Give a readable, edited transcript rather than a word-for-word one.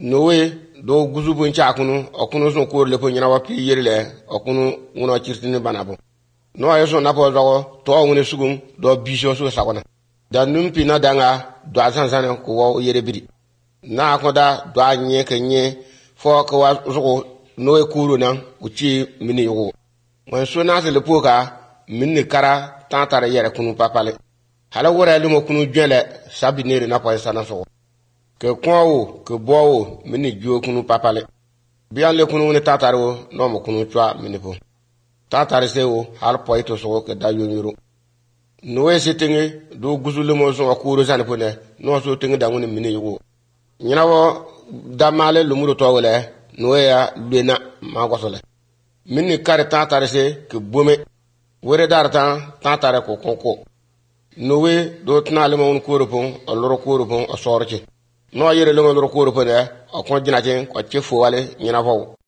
nowe do guzubun cha kunu okunu so ko le po nyina wa pi yerile okunu wono chirtini banabo no ayo so na po zo to woni sugum do bisho so sakona da numpi na danga do azanzana ko wo yere bidi na ko da do anye kenye fo ko wa zo no e kuru nan uchi mini yo mo so na se le po ka minni kara tantara yere kunu papale hala wora le mo kunu jele sabinere na po sana so ke kwawo ke bowo mini jo kunu papale bian le kunu ne tataro no mo kunu twa mini po tatare se wo har poito so ke da yonyuro no we sitinge do gusule mo so akuro san po ne no so tinge da ngoni mini yugo nyina wo da male lumuro to wole no ya lena ma gosole mini kare tatare se ke bome wore dartan tatare ko konko no we do tnale mo ko ropon aloro ko ropon asorche no yere lo ngoro ko ropon e akon jinaje ko chefo wale nyina fo